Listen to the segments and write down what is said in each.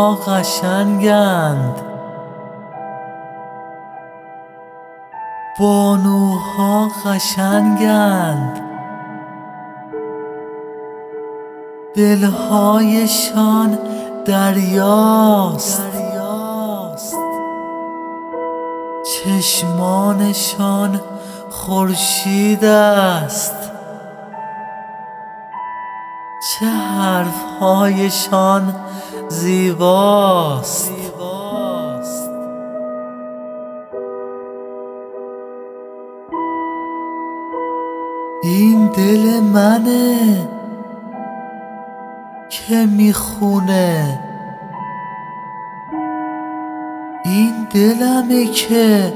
بانوها قشنگند، بانوها قشنگند، دلهایشان دریاست، چشمانشان خورشید است، چه حرفهایشان زیباست. این دل منه که میخونه، این دلمه که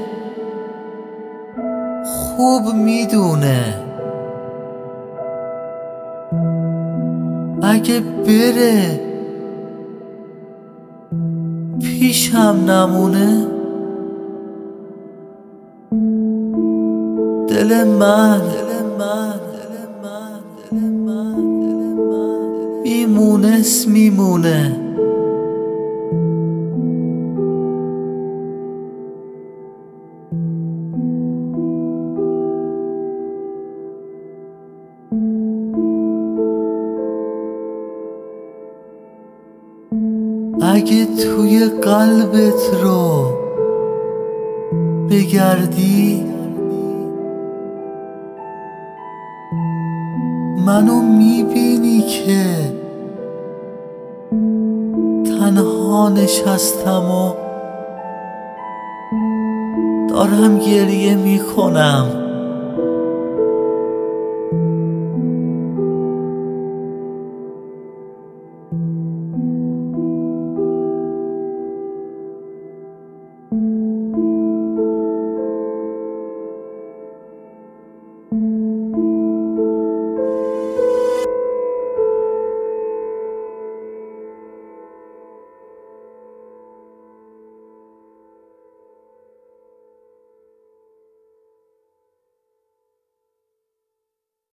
خوب میدونه. اگه بره پیشم نمونه، دل من بیمونس میمونه. اگه توی قلبت رو بگردی، منو میبینی که تنها نشستم و دارم گریه میکنم.